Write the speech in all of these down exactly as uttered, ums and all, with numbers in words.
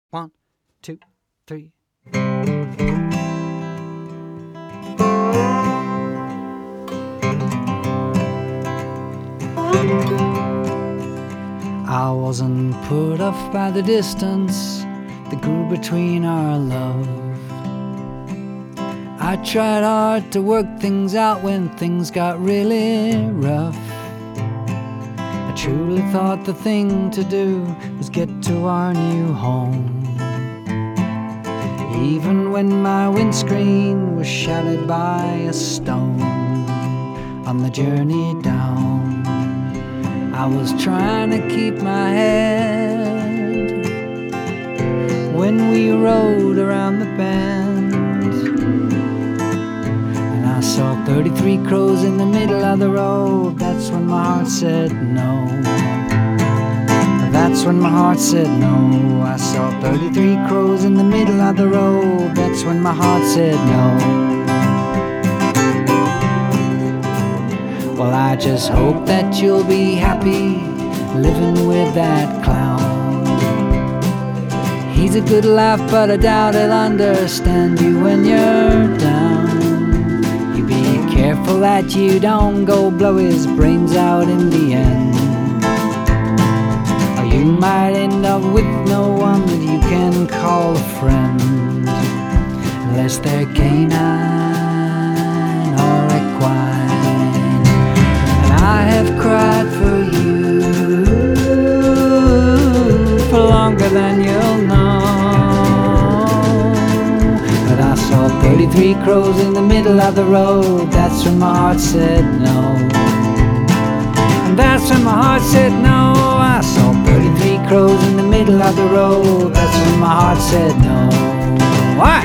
One, two, three. I wasn't put off by the distance that grew between our love. I tried hard to work things out when things got really rough. I truly thought the thing to do was get to our new home. Even when my windscreen was shattered by a stone on the journey down, I was trying to keep my head when we rode around the bend. And I saw thirty-three crows in the middle of the road. That's when my heart said no. That's when my heart said no. I saw thirty-three crows in the middle of the road. That's when my heart said no. Well, I just hope that you'll be happy living with that clown. He's a good laugh, but I doubt he'll understand you when you're down. You be careful that you don't go blow his brains out in the end. Or you might end up with no one that you can call a friend, unless they're canine or equine. I have cried for you for longer than you'll know. But I saw thirty-three crows in the middle of the road. That's when my heart said no. And that's when my heart said no. I saw thirty-three crows in the middle of the road. That's when my heart said no. Why?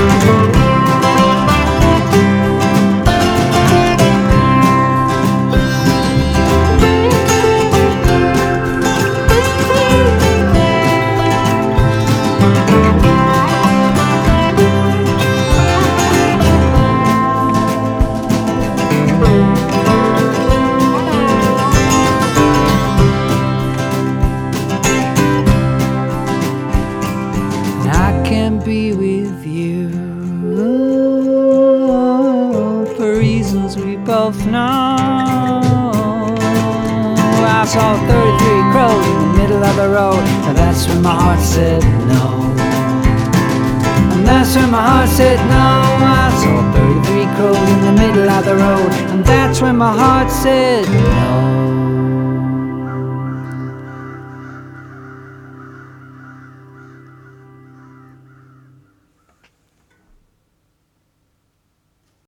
Be with you for reasons we both know. I saw thirty-three crows in the middle of the road, and that's when my heart said no. And that's when my heart said no. I saw thirty-three crows in the middle of the road, and that's when my heart said no.